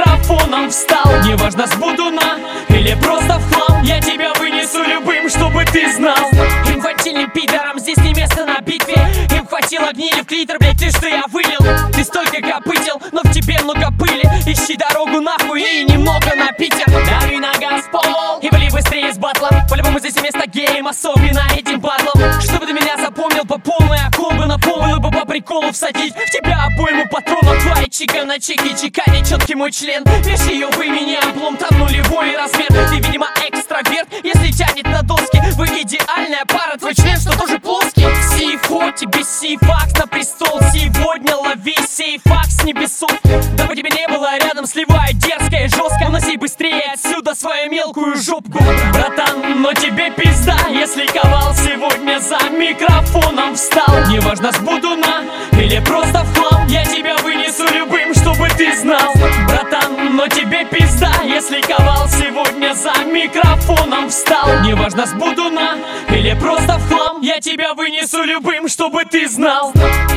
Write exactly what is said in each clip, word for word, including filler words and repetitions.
микрофоном встал. Неважно, с будуна или просто в хлам, я тебя вынесу любым, чтобы ты знал. Инфантильным пидорам здесь не место на битве. Им хватило гнили в клитор, блять, ты что я вылил? Ты столько копытил, но в тебе много пыли. Ищи дорогу нахуй и немного на Питер. Дави на газ, пол, и вали быстрее с батла. По-любому здесь место геям, особенно этим падлам. Чтобы ты меня запомнил по полной, а колбы наполнил бы по приколу всадить в тебя обойму патронов. Твоя чика на чеке, чеканит четкий мой член. Вешай ее в имени, облом там нулевой размер. Ты, видимо, экстраверт, если тянет на доски. Вы идеальная пара, твой член, что тоже плоский. Сифо, тебе сифакс на престол. Сегодня лови сейфакс с небесов. Дабы тебе не было рядом, сливай дерзко и жестко. Уноси быстрее отсюда свою мелкую жопку. Братан, но тебе пизда, если ковал сегодня за микрофоном встал. Неважно, с будуна или просто в хлам, я тебя вынесу любым, чтобы ты знал. Братан, но тебе пизда, если ковал сегодня за микрофоном встал. Неважно, с будуна или просто в хлам, я тебя вынесу любым, чтобы ты знал.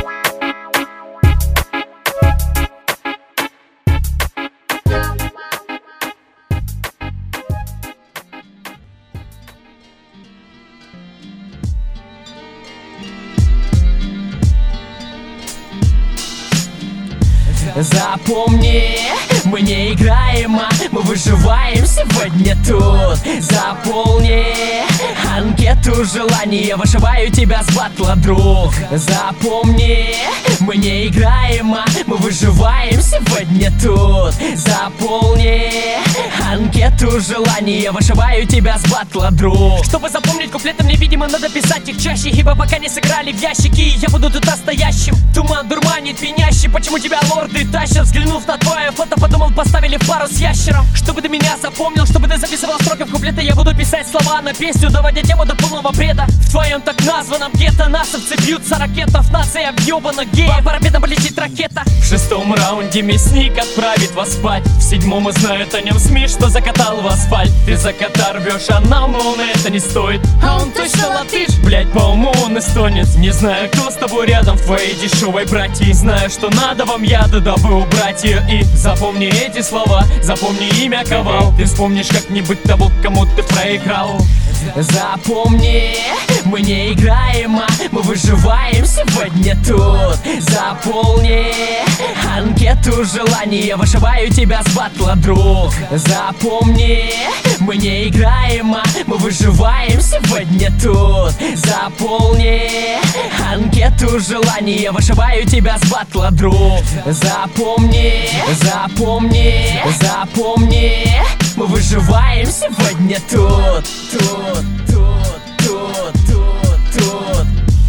Запомни, мы не играем, а мы выживаем сегодня тут. Заполни анкету желаний, я вышиваю тебя с батла, друг. Запомни, мы не играем, а мы выживаем сегодня тут. Заполни анкету желаний, я вышиваю тебя с батла, друг. Чтобы запомнить куплеты, мне, видимо, надо писать их чаще, ибо пока не сыграли в ящики, я буду тут настоящим. Туман дурманит пьянящий, почему тебя лорды тащат? Взглянув на твое фото, подумал, поставили в пару с ящером. Чтобы ты меня запомнил, чтобы ты записывал строки в куплеты, я буду писать слова на песню, доводя тему до полного бреда. В твоем так названном гетто насовцы бьются ракетов, нация объебана гея, по парапетам полетит ракета. В шестом раунде мясник отправит вас спать. В седьмом узнают о нем СМИ, что закатал в асфальт. Ты за кота рвешь, а нам он это не стоит. А он точно латыш, блять, по уму он эстонец. Не знаю, кто с тобой рядом в твоей дешевой братьи. Знаю, что надо вам яда, дабы убрать ее. И запомни эти слова, запомни имя Ковал. Ты вспомнишь как-нибудь того, кому ты проиграл. Запомни, мы не играем, а мы выживаем сегодня тут. Заполни анкету желаний, я вышиваю тебя с батла, друг. Запомни, мы не играем, а мы выживаем сегодня тут. Заполни анкету желаний, я вышиваю тебя с батла, друг. Запомни, запомни, запомни, мы выживаем сегодня тут. Тут, тут, тут, тут, тут.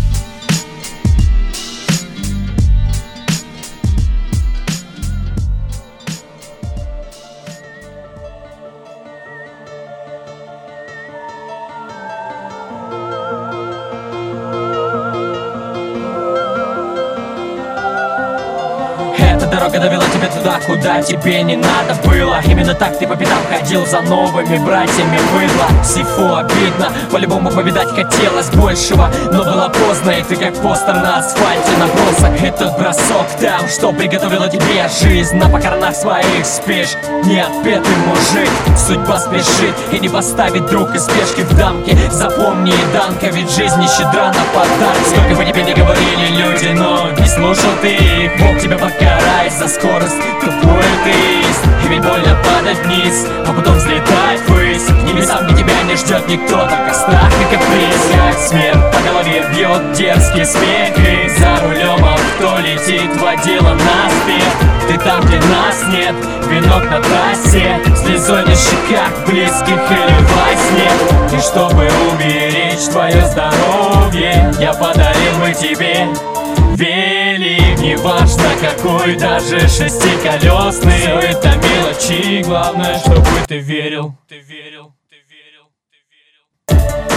Дорога довела тебя туда, куда тебе не надо было. Именно так ты по пятам ходил за новыми братьями быдла. Сифу обидно, по-любому повидать хотелось большего, но было поздно, и ты как постер на асфальте набросок. Этот бросок там, что приготовила тебе жизнь. На похоронах своих спишь, не отпетый мужик. Судьба спешит и не поставит друг из спешки в дамке. Запомни, Данка, ведь жизнь не щедра на подарки. Сколько бы тебе не говорили люди, но не слушал ты их. Бог тебя покарает за скорость, тупой эгоист. И ведь больно падать вниз, а потом взлетать ввысь. Небесам, где тебя не ждет никто, только страх и каприз. Как смерть по голове бьет дерзкий смех. И за рулем авто летит водила наспех. Ты там, где нас нет, венок на трассе, слезой на щеках близких или во сне. И чтобы уберечь твое здоровье, я подарил бы тебе велик, неважно какой, даже шестиколесный. Все это мелочи, главное, чтобы ты верил. Ты верил, ты верил, ты верил.